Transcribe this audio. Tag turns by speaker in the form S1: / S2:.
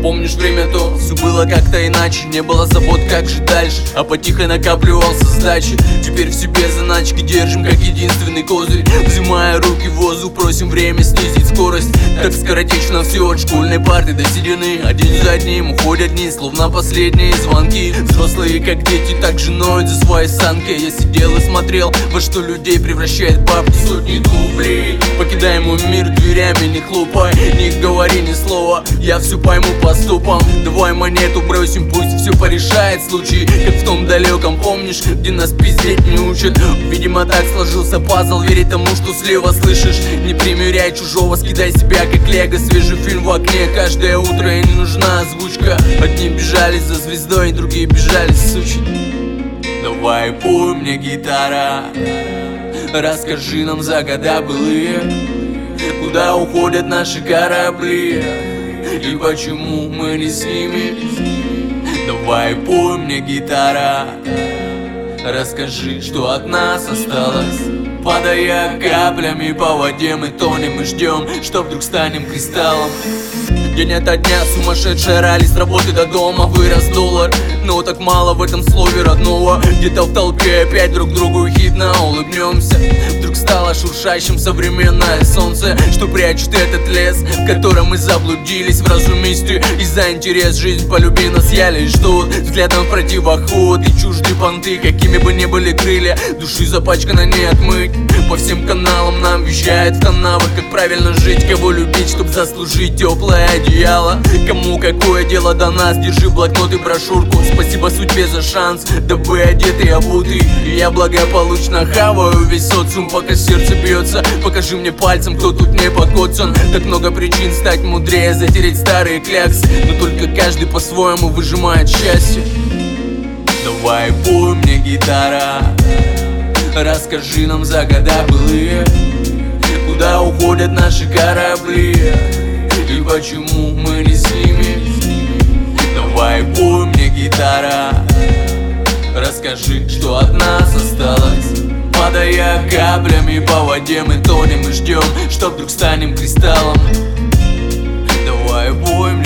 S1: Помнишь время то, все было как-то иначе. Не было забот, как же дальше, а потихо накапливался сдачи. Теперь в себе заначки держим, как единственный козырь. Взимая руки в воздух, просим время снизить скорость. Так скоротечно все от школьной парты до седины. Один за одним уходят дни, словно последние звонки. Взрослые, как дети, так же ноют за своей санкой. Я сидел и смотрел, во что людей превращает бабки. Сотни дублей. Покидай мой мир дверями, не хлопай, не говори ни слова, я все пойму по стопам. Давай монету бросим, пусть все порешает случай, как в том далеком, помнишь, где нас пиздеть не учат. Видимо, так сложился пазл, верь тому, что слева слышишь. Не примеряй чужого, скидай себя как лего. Свежий фильм в окне каждое утро, и не нужна озвучка. Одни бежали за звездой, другие бежали сучи. Давай пой мне, гитара, расскажи нам за года былые, куда уходят наши корабли и почему мы не с ними. Давай пой мне, гитара, расскажи, что от нас осталось. Падая каплями по воде, мы тонем и ждем, что вдруг станем кристаллом. День ото дня сумасшедшая ралли, с работы до дома вырос доллар. Но так мало в этом слове родного. Где-то в толпе опять друг другу хитно улыбнемся. Вдруг стало шуршащим современное солнце, что прячет этот лес, в котором мы заблудились в разумисте. И за интерес жизнь полюби нас, я лишь тут взглядом в противоход. И чужды понты, какими бы ни были крылья, души запачкано не отмыть. По всем каналам нам вещает в канавах, как правильно жить, кого любить, чтоб заслужить теплое одеяло. Кому какое дело до нас, держи блокнот и брошюрку. Спасибо судьбе за шанс, дабы одетый и обутый я благополучно хаваю весь социум, пока сердце бьется. Покажи мне пальцем, кто тут не покоцан. Так много причин стать мудрее, затереть старые кляксы, но только каждый по-своему выжимает счастье. Давай пой мне, гитара, расскажи нам за года былые, куда уходят наши корабли и почему мы не с ними. Давай пой мне, гитара, расскажи, что от нас осталось. Падая каплями по воде, мы тонем и ждем, что вдруг станем кристаллом. Давай пой